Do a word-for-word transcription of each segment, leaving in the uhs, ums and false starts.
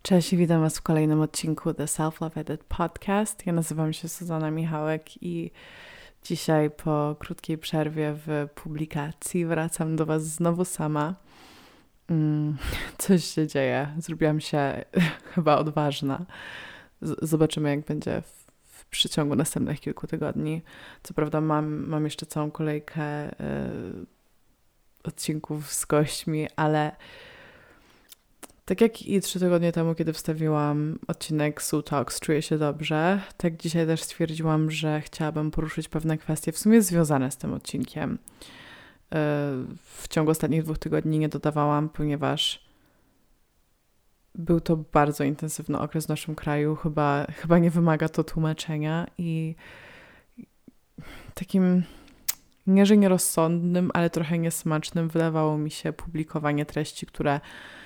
Cześć i witam Was w kolejnym odcinku The Self-Love Edit Podcast. Ja nazywam się Zuzanna Michałek i dzisiaj po krótkiej przerwie w publikacji wracam do Was znowu sama. Mm, coś się dzieje. Zrobiłam się chyba odważna. Z- zobaczymy, jak będzie w, w przeciągu następnych kilku tygodni. Co prawda mam, mam jeszcze całą kolejkę y, odcinków z gośćmi, ale tak jak i trzy tygodnie temu, kiedy wstawiłam odcinek Sue Talks, czuję się dobrze, tak dzisiaj też stwierdziłam, że chciałabym poruszyć pewne kwestie w sumie związane z tym odcinkiem. W ciągu ostatnich dwóch tygodni nie dodawałam, ponieważ był to bardzo intensywny okres w naszym kraju. Chyba, chyba nie wymaga to tłumaczenia i takim nie, że nierozsądnym, ale trochę niesmacznym wydawało mi się publikowanie treści, które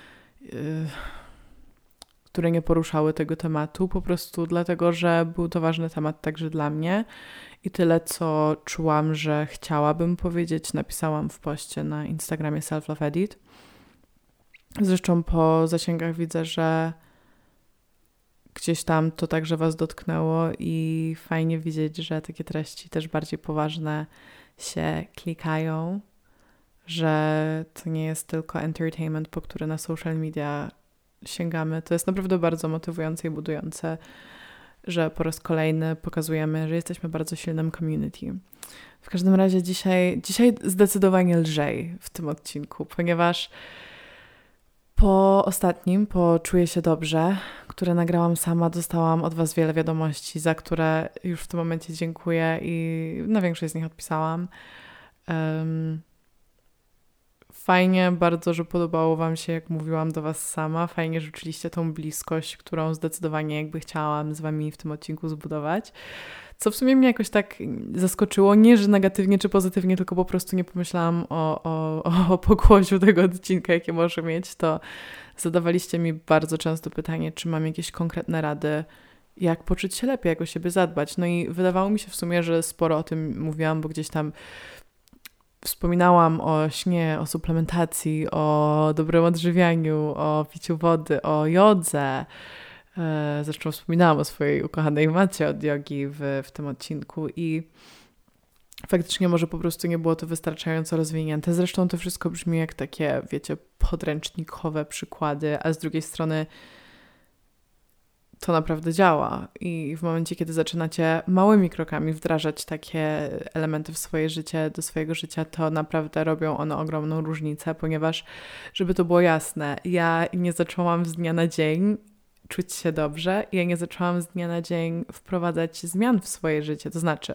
które nie poruszały tego tematu, po prostu dlatego, że był to ważny temat także dla mnie i tyle, co czułam, że chciałabym powiedzieć, napisałam w poście na Instagramie Self-Love Edit. Zresztą po zasięgach widzę, że gdzieś tam to także Was dotknęło i fajnie widzieć, że takie treści też bardziej poważne się klikają, że to nie jest tylko entertainment, po który na social media sięgamy. To jest naprawdę bardzo motywujące i budujące, że po raz kolejny pokazujemy, że jesteśmy bardzo silnym community. W każdym razie dzisiaj, dzisiaj zdecydowanie lżej w tym odcinku, ponieważ po ostatnim, po Czuję się dobrze, które nagrałam sama, dostałam od Was wiele wiadomości, za które już w tym momencie dziękuję i na większość z nich odpisałam. Um, Fajnie bardzo, że podobało Wam się, jak mówiłam do Was sama. Fajnie, że czuliście tą bliskość, którą zdecydowanie jakby chciałam z Wami w tym odcinku zbudować. Co w sumie mnie jakoś tak zaskoczyło. Nie, że negatywnie czy pozytywnie, tylko po prostu nie pomyślałam o, o, o pokłosiu tego odcinka, jakie może mieć. To zadawaliście mi bardzo często pytanie, czy mam jakieś konkretne rady, jak poczuć się lepiej, jak o siebie zadbać. No i wydawało mi się w sumie, że sporo o tym mówiłam, bo gdzieś tam wspominałam o śnie, o suplementacji, o dobrym odżywianiu, o piciu wody, o jodze. Zresztą wspominałam o swojej ukochanej macie od jogi w, w tym odcinku i faktycznie może po prostu nie było to wystarczająco rozwinięte. Zresztą to wszystko brzmi jak takie, wiecie, podręcznikowe przykłady, a z drugiej strony to naprawdę działa i w momencie, kiedy zaczynacie małymi krokami wdrażać takie elementy w swoje życie, do swojego życia, to naprawdę robią one ogromną różnicę, ponieważ, żeby to było jasne, ja nie zaczęłam z dnia na dzień czuć się dobrze, ja nie zaczęłam z dnia na dzień wprowadzać zmian w swoje życie, to znaczy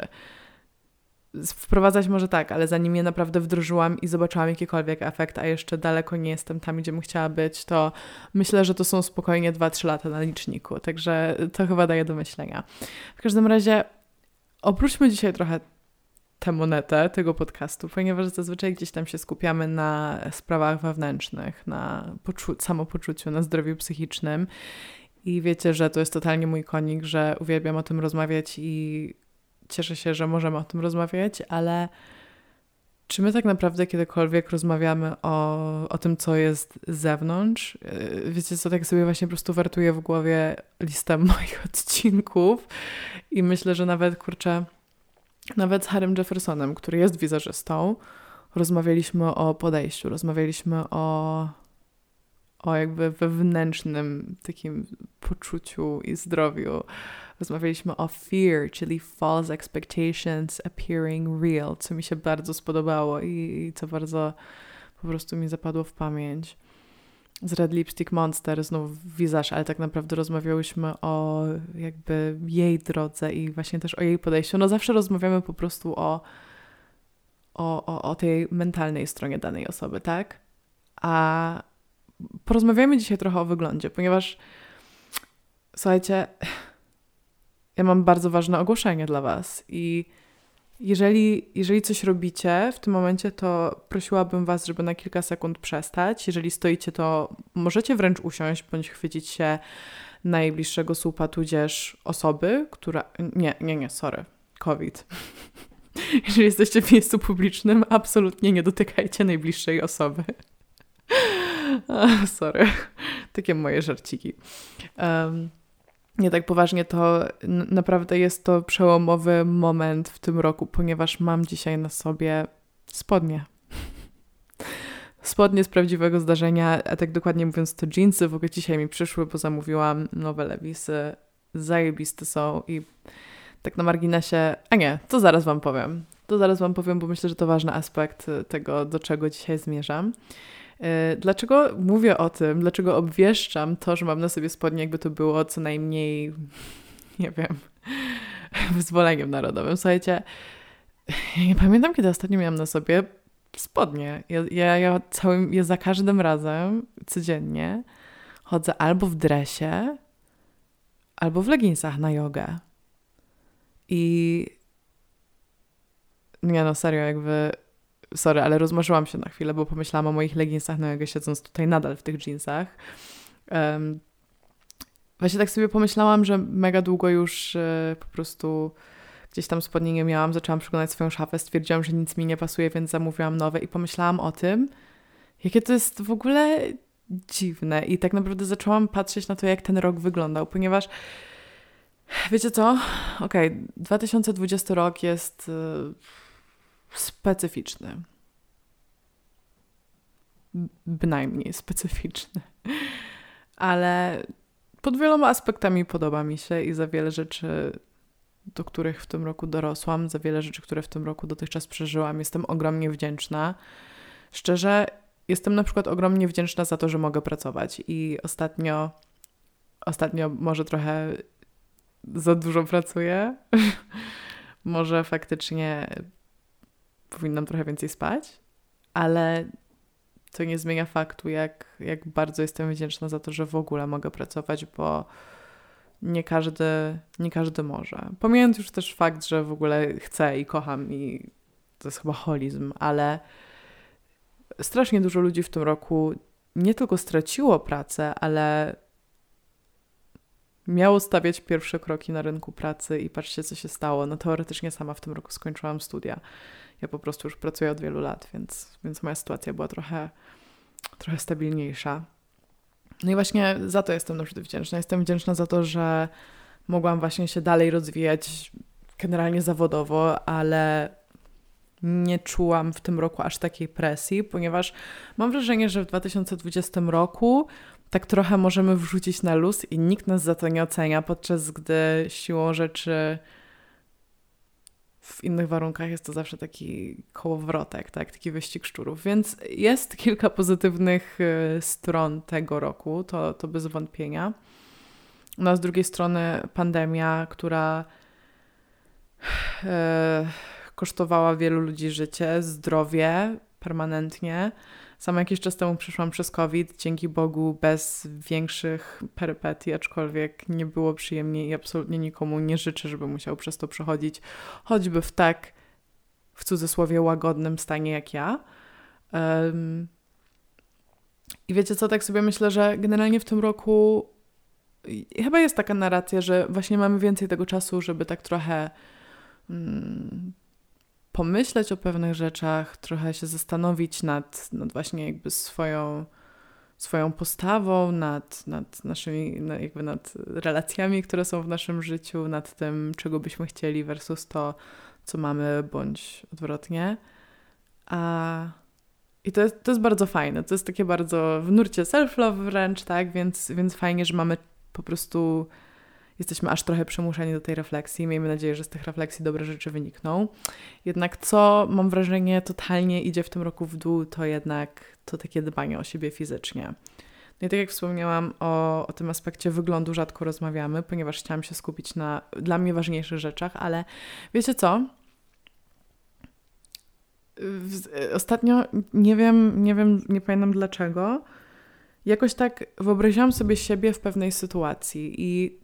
wprowadzać może tak, ale zanim je naprawdę wdrożyłam i zobaczyłam jakikolwiek efekt, a jeszcze daleko nie jestem tam, gdzie bym chciała być, to myślę, że to są spokojnie dwa trzy lata na liczniku, także to chyba daje do myślenia. W każdym razie obróćmy dzisiaj trochę tę monetę tego podcastu, ponieważ zazwyczaj gdzieś tam się skupiamy na sprawach wewnętrznych, na poczu- samopoczuciu, na zdrowiu psychicznym i wiecie, że to jest totalnie mój konik, że uwielbiam o tym rozmawiać i cieszę się, że możemy o tym rozmawiać, ale czy my tak naprawdę kiedykolwiek rozmawiamy o, o tym, co jest z zewnątrz? Wiecie co, tak sobie właśnie po prostu wertuję w głowie listę moich odcinków i myślę, że nawet, kurczę, nawet z Harrym Jeffersonem, który jest wizerzystą, rozmawialiśmy o podejściu, rozmawialiśmy o, o jakby wewnętrznym takim poczuciu i zdrowiu. Rozmawialiśmy o fear, czyli false expectations appearing real, co mi się bardzo spodobało i, i co bardzo po prostu mi zapadło w pamięć. Z Red Lipstick Monster znów wizaż, ale tak naprawdę rozmawiałyśmy o jakby jej drodze i właśnie też o jej podejściu. No zawsze rozmawiamy po prostu o, o, o, o tej mentalnej stronie danej osoby, tak? A porozmawiamy dzisiaj trochę o wyglądzie, ponieważ słuchajcie, ja mam bardzo ważne ogłoszenie dla Was i jeżeli, jeżeli coś robicie w tym momencie, to prosiłabym Was, żeby na kilka sekund przestać. Jeżeli stoicie, to możecie wręcz usiąść bądź chwycić się najbliższego słupa, tudzież osoby, która... Nie, nie, nie, sorry, COVID. Jeżeli jesteście w miejscu publicznym, absolutnie nie dotykajcie najbliższej osoby. Sorry. Takie moje żarciki. Um, nie tak poważnie, to n- naprawdę jest to przełomowy moment w tym roku, ponieważ mam dzisiaj na sobie spodnie. Spodnie z prawdziwego zdarzenia, a tak dokładnie mówiąc to dżinsy. W ogóle dzisiaj mi przyszły, bo zamówiłam nowe lewisy. Zajebiste są i tak na marginesie, a nie, to zaraz wam powiem. To zaraz wam powiem, bo myślę, że to ważny aspekt tego, do czego dzisiaj zmierzam. Dlaczego mówię o tym, dlaczego obwieszczam to, że mam na sobie spodnie, jakby to było co najmniej, nie wiem, wyzwoleniem narodowym. Słuchajcie, ja nie pamiętam, kiedy ostatnio miałam na sobie spodnie. Ja, ja, ja, całym, ja za każdym razem, codziennie, chodzę albo w dresie, albo w leginsach na jogę. I nie no, serio, jakby sorry, ale rozmarzyłam się na chwilę, bo pomyślałam o moich leginsach na jogę, siedząc tutaj nadal w tych jeansach. Um, właśnie tak sobie pomyślałam, że mega długo już y, po prostu gdzieś tam spodnie nie miałam, zaczęłam przeglądać swoją szafę, stwierdziłam, że nic mi nie pasuje, więc zamówiłam nowe i pomyślałam o tym, jakie to jest w ogóle dziwne i tak naprawdę zaczęłam patrzeć na to, jak ten rok wyglądał, ponieważ wiecie co? Okej, okay, dwa tysiące dwudziesty rok jest y, specyficzny. Bynajmniej specyficzny. Ale pod wieloma aspektami podoba mi się i za wiele rzeczy, do których w tym roku dorosłam, za wiele rzeczy, które w tym roku dotychczas przeżyłam, jestem ogromnie wdzięczna. Szczerze, jestem na przykład ogromnie wdzięczna za to, że mogę pracować i ostatnio, ostatnio może trochę za dużo pracuję. Może faktycznie powinnam trochę więcej spać, ale to nie zmienia faktu, jak, jak bardzo jestem wdzięczna za to, że w ogóle mogę pracować, bo nie każdy, nie każdy może. Pomijając już też fakt, że w ogóle chcę i kocham i to jest chyba holizm, ale strasznie dużo ludzi w tym roku nie tylko straciło pracę, ale miało stawiać pierwsze kroki na rynku pracy i patrzcie, co się stało. No teoretycznie sama w tym roku skończyłam studia. Ja po prostu już pracuję od wielu lat, więc, więc moja sytuacja była trochę, trochę stabilniejsza. No i właśnie za to jestem naprawdę wdzięczna. Jestem wdzięczna za to, że mogłam właśnie się dalej rozwijać generalnie zawodowo, ale nie czułam w tym roku aż takiej presji, ponieważ mam wrażenie, że w dwa tysiące dwudziestym roku tak trochę możemy wrzucić na luz i nikt nas za to nie ocenia, podczas gdy siłą rzeczy w innych warunkach jest to zawsze taki kołowrotek, tak? Taki wyścig szczurów. Więc jest kilka pozytywnych stron tego roku, to, to bez wątpienia. No a z drugiej strony pandemia, która e, kosztowała wielu ludzi życie, zdrowie permanentnie. Sama jakiś czas temu przeszłam przez COVID, dzięki Bogu bez większych perypetii, aczkolwiek nie było przyjemnie i absolutnie nikomu nie życzę, żeby musiał przez to przechodzić, choćby w tak, w cudzysłowie, łagodnym stanie jak ja. Um, I wiecie co, tak sobie myślę, że generalnie w tym roku chyba jest taka narracja, że właśnie mamy więcej tego czasu, żeby tak trochę um, pomyśleć o pewnych rzeczach, trochę się zastanowić nad, nad właśnie jakby swoją, swoją postawą, nad, nad naszymi, jakby nad relacjami, które są w naszym życiu, nad tym, czego byśmy chcieli versus to, co mamy, bądź odwrotnie. A, I to jest, to jest bardzo fajne. To jest takie bardzo w nurcie self-love wręcz, tak? Więc, więc fajnie, że mamy po prostu jesteśmy aż trochę przymuszeni do tej refleksji. Miejmy nadzieję, że z tych refleksji dobre rzeczy wynikną. Jednak co, mam wrażenie, totalnie idzie w tym roku w dół, to jednak to takie dbanie o siebie fizycznie. No i tak jak wspomniałam o, o tym aspekcie wyglądu, rzadko rozmawiamy, ponieważ chciałam się skupić na dla mnie ważniejszych rzeczach, ale wiecie co? Ostatnio, nie wiem, nie wiem, nie pamiętam dlaczego, jakoś tak wyobraziłam sobie siebie w pewnej sytuacji i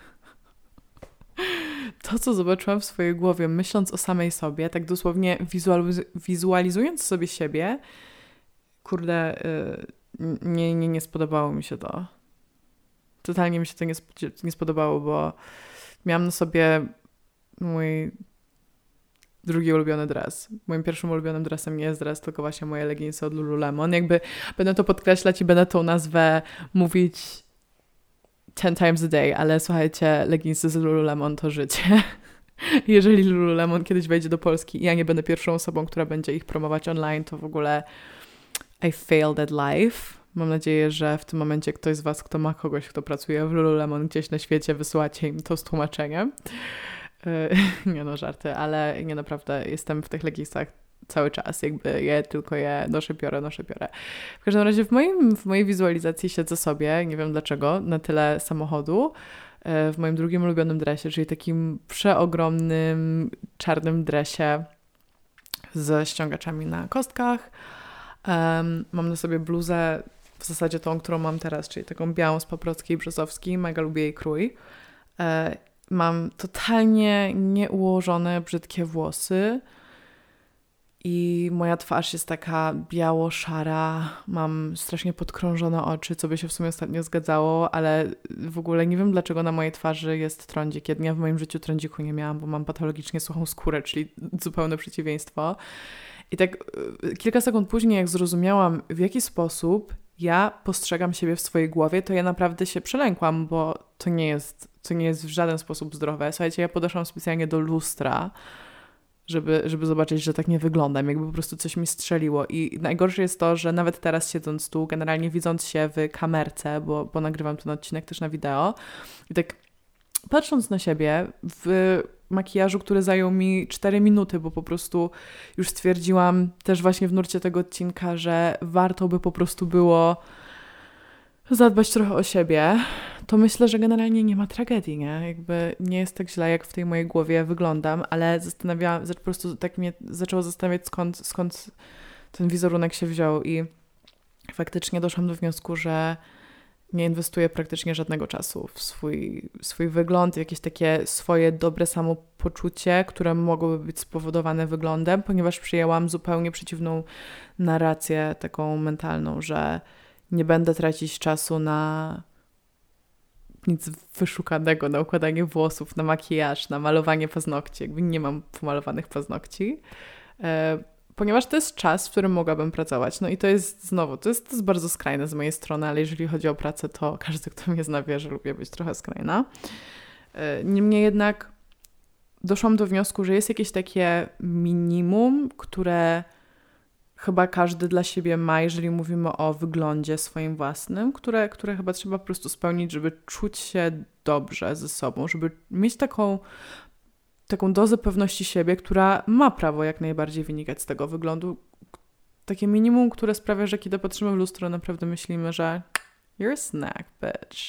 to, co zobaczyłam w swojej głowie, myśląc o samej sobie, tak dosłownie wizualiz- wizualizując sobie siebie, kurde, yy, nie, nie, nie spodobało mi się to. Totalnie mi się to nie, sp- nie spodobało, bo miałam na sobie mój drugi ulubiony dres. Moim pierwszym ulubionym dresem nie jest dres, tylko właśnie moje leginsy od Lululemon. Jakby będę to podkreślać i będę tą nazwę mówić ten times a day, ale słuchajcie, leginsy z Lululemon to życie. Jeżeli Lululemon kiedyś wejdzie do Polski i ja nie będę pierwszą osobą, która będzie ich promować online, to w ogóle I failed at life. Mam nadzieję, że w tym momencie ktoś z was, kto ma kogoś, kto pracuje w Lululemon gdzieś na świecie, wysyłacie im to z tłumaczeniem. Nie no, żarty, ale nie, naprawdę jestem w tych leginsach cały czas, jakby je tylko je noszę, biorę, noszę, biorę. W każdym razie w, moim, w mojej wizualizacji siedzę sobie, nie wiem dlaczego, na tyle samochodu, w moim drugim ulubionym dresie, czyli takim przeogromnym czarnym dresie ze ściągaczami na kostkach. Um, mam na sobie bluzę, w zasadzie tą, którą mam teraz, czyli taką białą z Paprockiej i Brzozowskiej, mega lubię jej krój. E, mam totalnie nieułożone, brzydkie włosy i moja twarz jest taka biało-szara, mam strasznie podkrążone oczy, co by się w sumie ostatnio zgadzało, ale w ogóle nie wiem, dlaczego na mojej twarzy jest trądzik. Ja w moim życiu trądziku nie miałam, bo mam patologicznie suchą skórę, czyli zupełne przeciwieństwo. I tak kilka sekund później, jak zrozumiałam, w jaki sposób ja postrzegam siebie w swojej głowie, to ja naprawdę się przelękłam, bo to nie jest, to nie jest w żaden sposób zdrowe. Słuchajcie, ja podeszłam specjalnie do lustra, żeby, żeby zobaczyć, że tak nie wyglądam, jakby po prostu coś mi strzeliło. I najgorsze jest to, że nawet teraz siedząc tu, generalnie widząc się w kamerce, bo, bo nagrywam ten odcinek też na wideo, i tak patrząc na siebie w makijażu, który zajął mi cztery minuty, bo po prostu już stwierdziłam też właśnie w nurcie tego odcinka, że warto by po prostu było zadbać trochę o siebie, to myślę, że generalnie nie ma tragedii, nie? Jakby nie jest tak źle, jak w tej mojej głowie wyglądam, ale zastanawiałam, po prostu tak mnie zaczęło zastanawiać, skąd, skąd ten wizerunek się wziął i faktycznie doszłam do wniosku, że nie inwestuję praktycznie żadnego czasu w swój, swój wygląd, jakieś takie swoje dobre samopoczucie, które mogłoby być spowodowane wyglądem, ponieważ przyjęłam zupełnie przeciwną narrację taką mentalną, że nie będę tracić czasu na nic wyszukanego, na układanie włosów, na makijaż, na malowanie paznokci. Jakby nie mam pomalowanych paznokci. E, ponieważ to jest czas, w którym mogłabym pracować. No i to jest znowu, to jest, to jest bardzo skrajne z mojej strony, ale jeżeli chodzi o pracę, to każdy, kto mnie zna, wie, że lubię być trochę skrajna. Niemniej jednak doszłam do wniosku, że jest jakieś takie minimum, które chyba każdy dla siebie ma, jeżeli mówimy o wyglądzie swoim własnym, które, które chyba trzeba po prostu spełnić, żeby czuć się dobrze ze sobą, żeby mieć taką taką dozę pewności siebie, która ma prawo jak najbardziej wynikać z tego wyglądu. Takie minimum, które sprawia, że kiedy patrzymy w lustro, naprawdę myślimy, że you're a snack, bitch.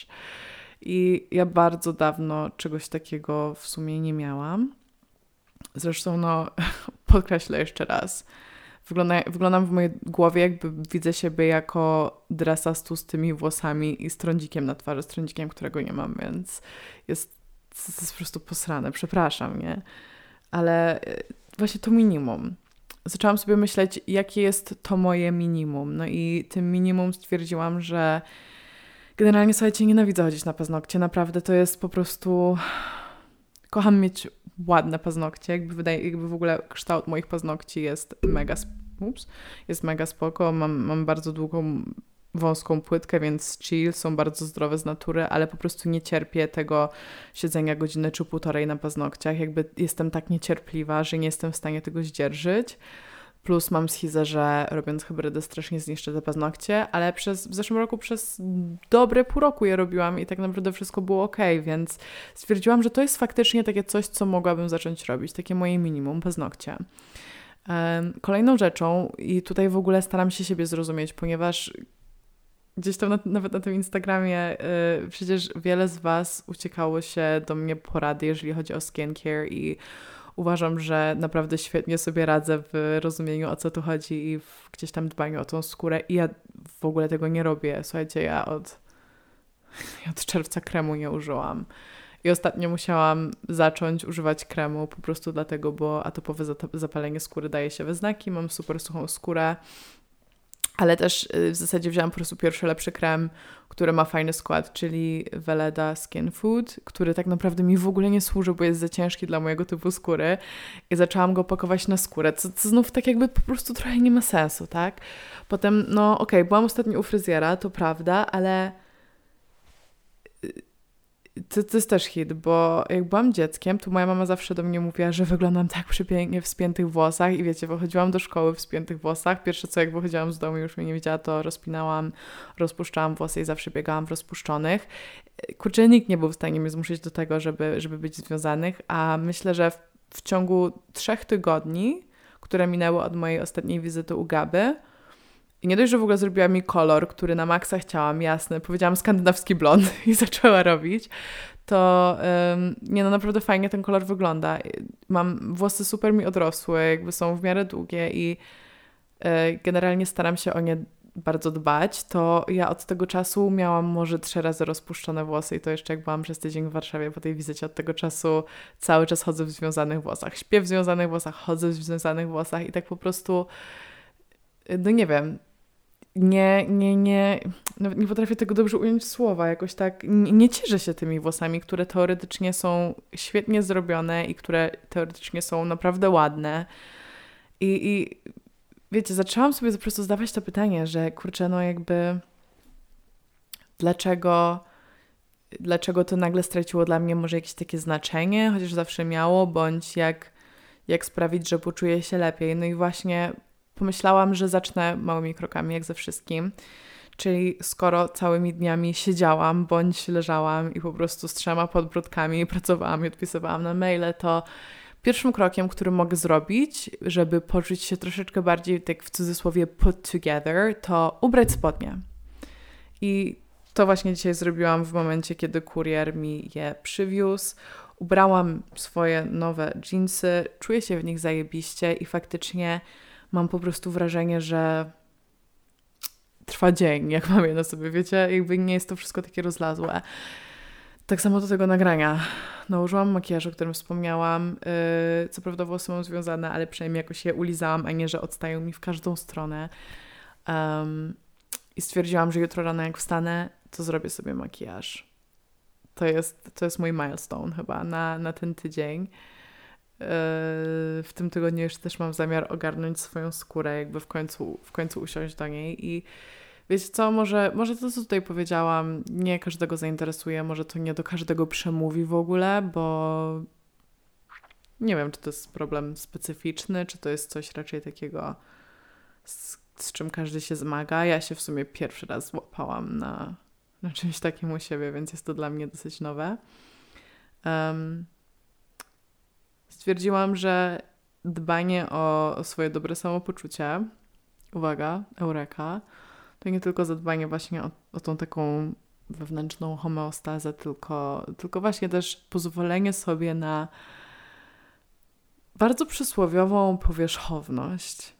I ja bardzo dawno czegoś takiego w sumie nie miałam. Zresztą, no, podkreślę jeszcze raz. Wygląda, wyglądam w mojej głowie, jakby widzę siebie jako dresa z tłustymi włosami i z trądzikiem na twarzy, z trądzikiem, którego nie mam, więc jest to jest po prostu posrane, przepraszam, nie? Ale właśnie to minimum. Zaczęłam sobie myśleć, jakie jest to moje minimum. No i tym minimum stwierdziłam, że generalnie, słuchajcie, nienawidzę chodzić na paznokcie. Naprawdę to jest po prostu... Kocham mieć ładne paznokcie. Jakby wydaje, jakby w ogóle kształt moich paznokci jest mega... Ups, jest mega spoko. Mam, mam bardzo długą... wąską płytkę, więc chill, są bardzo zdrowe z natury, ale po prostu nie cierpię tego siedzenia godzinę czy półtorej na paznokciach. Jakby jestem tak niecierpliwa, że nie jestem w stanie tego zdzierżyć. Plus mam schizę, że robiąc hybrydę strasznie zniszczę te paznokcie, ale przez, w zeszłym roku przez dobre pół roku je robiłam i tak naprawdę wszystko było okej, więc stwierdziłam, że to jest faktycznie takie coś, co mogłabym zacząć robić, takie moje minimum, paznokcie. Kolejną rzeczą, i tutaj w ogóle staram się siebie zrozumieć, ponieważ gdzieś tam na, nawet na tym Instagramie yy, przecież wiele z was uciekało się do mnie porady, jeżeli chodzi o skincare i uważam, że naprawdę świetnie sobie radzę w rozumieniu, o co tu chodzi i w gdzieś tam dbaniu o tą skórę i ja w ogóle tego nie robię. Słuchajcie, ja od, ja od czerwca kremu nie użyłam i ostatnio musiałam zacząć używać kremu po prostu dlatego, bo atopowe zapalenie skóry daje się we znaki, mam super suchą skórę. Ale też w zasadzie wziąłam po prostu pierwszy lepszy krem, który ma fajny skład, czyli Weleda Skin Food, który tak naprawdę mi w ogóle nie służy, bo jest za ciężki dla mojego typu skóry i zaczęłam go pakować na skórę, co, co znów tak jakby po prostu trochę nie ma sensu, tak? Potem, no okej, okay, byłam ostatnio u fryzjera, to prawda, ale to, to jest też hit, bo jak byłam dzieckiem, to moja mama zawsze do mnie mówiła, że wyglądam tak przepięknie w spiętych włosach i wiecie, wychodziłam do szkoły w spiętych włosach. Pierwsze co, jak wychodziłam z domu i już mnie nie widziała, to rozpinałam, rozpuszczałam włosy i zawsze biegałam w rozpuszczonych. Kurczę, nikt nie był w stanie mnie zmusić do tego, żeby, żeby być związanych, a myślę, że w, w ciągu trzech tygodni, które minęły od mojej ostatniej wizyty u Gaby, i nie dość, że w ogóle zrobiła mi kolor, który na maksa chciałam, jasny, powiedziałam skandynawski blond i zaczęła robić, to um, nie no, naprawdę fajnie ten kolor wygląda. Mam, włosy super mi odrosły, jakby są w miarę długie i y, generalnie staram się o nie bardzo dbać, to ja od tego czasu miałam może trzy razy rozpuszczone włosy i to jeszcze jak byłam przez tydzień w Warszawie po tej wizycie, od tego czasu cały czas chodzę w związanych włosach. Śpię w związanych włosach, chodzę w związanych włosach i tak po prostu, no nie wiem, Nie, nie, nie, nawet nie potrafię tego dobrze ująć w słowa, jakoś tak nie, nie cieszę się tymi włosami, które teoretycznie są świetnie zrobione i które teoretycznie są naprawdę ładne. I, i wiecie, zaczęłam sobie po prostu zadawać to pytanie, że kurczę, no jakby dlaczego, dlaczego to nagle straciło dla mnie może jakieś takie znaczenie, chociaż zawsze miało, bądź jak, jak sprawić, że poczuję się lepiej. No i właśnie pomyślałam, że zacznę małymi krokami, jak ze wszystkim. Czyli skoro całymi dniami siedziałam, bądź leżałam i po prostu z trzema podbródkami pracowałam i odpisywałam na maile, to pierwszym krokiem, który mogę zrobić, żeby poczuć się troszeczkę bardziej, tak w cudzysłowie, put together, to ubrać spodnie. I to właśnie dzisiaj zrobiłam w momencie, kiedy kurier mi je przywiózł. Ubrałam swoje nowe dżinsy, czuję się w nich zajebiście i faktycznie mam po prostu wrażenie, że trwa dzień, jak mam je na sobie, wiecie? Jakby nie jest to wszystko takie rozlazłe. Tak samo do tego nagrania. Nałożyłam makijaż, o którym wspomniałam. Yy, co prawda włosy mam związane, ale przynajmniej jakoś je ulizałam, a nie, że odstają mi w każdą stronę. Um, I stwierdziłam, że jutro rano jak wstanę, to zrobię sobie makijaż. To jest, to jest mój milestone chyba na, na ten tydzień. W tym tygodniu jeszcze też mam zamiar ogarnąć swoją skórę, jakby w końcu, w końcu usiąść do niej i wiecie co, może, może to, co tutaj powiedziałam, nie każdego zainteresuje, może to nie do każdego przemówi w ogóle, bo nie wiem, czy to jest problem specyficzny, czy to jest coś raczej takiego, z, z czym każdy się zmaga. Ja się w sumie pierwszy raz złapałam na, na czymś takim u siebie, więc jest to dla mnie dosyć nowe. Um, Stwierdziłam, że dbanie o, o swoje dobre samopoczucie, uwaga, eureka, to nie tylko zadbanie właśnie o, o tą taką wewnętrzną homeostazę, tylko, tylko właśnie też pozwolenie sobie na bardzo przysłowiową powierzchowność.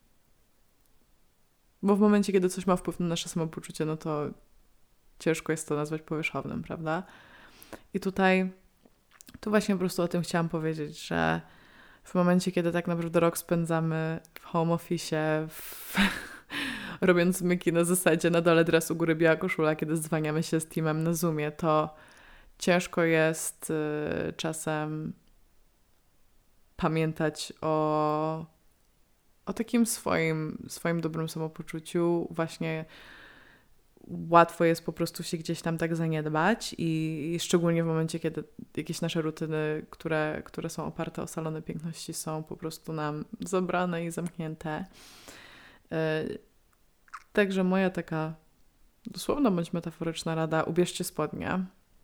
Bo w momencie, kiedy coś ma wpływ na nasze samopoczucie, no to ciężko jest to nazwać powierzchownym, prawda? I tutaj Tu właśnie po prostu o tym chciałam powiedzieć, że w momencie, kiedy tak naprawdę rok spędzamy w home office, w... robiąc myki na zasadzie na dole dres, u góry biała koszula, kiedy zwaniamy się z teamem na Zoomie, to ciężko jest y, czasem pamiętać o, o takim swoim, swoim dobrym samopoczuciu. Właśnie łatwo jest po prostu się gdzieś tam tak zaniedbać i, i szczególnie w momencie, kiedy jakieś nasze rutyny, które, które są oparte o salony piękności, są po prostu nam zabrane i zamknięte. Yy, także moja taka dosłowna bądź metaforyczna rada, ubierzcie spodnie.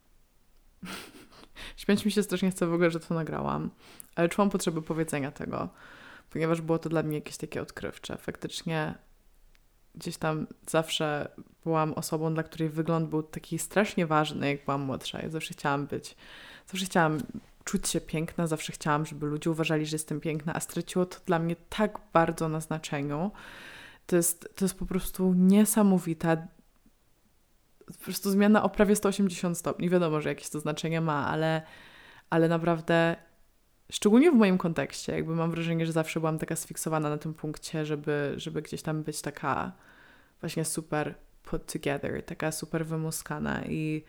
Śmiać mi się strasznie chce w ogóle, że to nagrałam, ale czułam potrzebę powiedzenia tego, ponieważ było to dla mnie jakieś takie odkrywcze. Faktycznie gdzieś tam zawsze byłam osobą, dla której wygląd był taki strasznie ważny, jak byłam młodsza. Ja zawsze chciałam być, zawsze chciałam czuć się piękna, zawsze chciałam, żeby ludzie uważali, że jestem piękna, a straciło to dla mnie tak bardzo na znaczeniu. To jest, to jest po prostu niesamowita, po prostu zmiana o prawie sto osiemdziesiąt stopni. Wiadomo, że jakieś to znaczenie ma, ale, ale naprawdę szczególnie w moim kontekście, jakby mam wrażenie, że zawsze byłam taka sfiksowana na tym punkcie, żeby, żeby gdzieś tam być taka właśnie super put together, taka super wymuskana i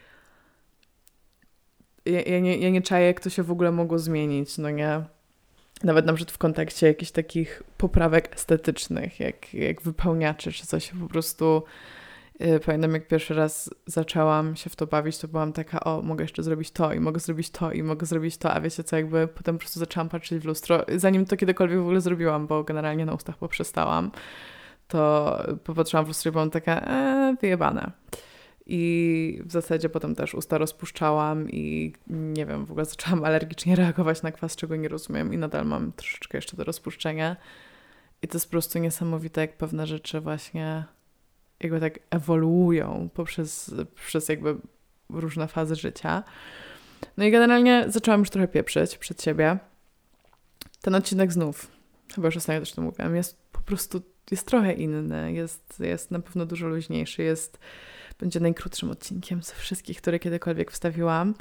ja, ja, nie, ja nie czaję, jak to się w ogóle mogło zmienić, no nie? Nawet na przykład w kontekście jakichś takich poprawek estetycznych, jak, jak wypełniacze czy coś, po prostu yy, pamiętam, jak pierwszy raz zaczęłam się w to bawić, to byłam taka, o, mogę jeszcze zrobić to i mogę zrobić to i mogę zrobić to, a wiecie co, jakby potem po prostu zaczęłam patrzeć w lustro, zanim to kiedykolwiek w ogóle zrobiłam, bo generalnie na ustach poprzestałam, to popatrzyłam w lustro i byłam taka, e, wyjebane. I w zasadzie potem też usta rozpuszczałam i nie wiem, w ogóle zaczęłam alergicznie reagować na kwas, czego nie rozumiem i nadal mam troszeczkę jeszcze do rozpuszczenia. I to jest po prostu niesamowite, jak pewne rzeczy właśnie jakby tak ewoluują poprzez, przez jakby różne fazy życia. No i generalnie zaczęłam już trochę pieprzyć przed siebie. Ten odcinek znów, chyba już ostatnio też to mówiłam, jest po prostu, jest trochę inny, jest, jest na pewno dużo luźniejszy, jest będzie najkrótszym odcinkiem ze wszystkich, które kiedykolwiek wstawiłam,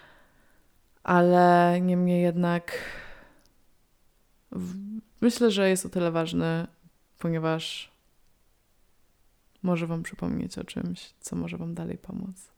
ale niemniej jednak w... myślę, że jest o tyle ważny, ponieważ może wam przypomnieć o czymś, co może wam dalej pomóc.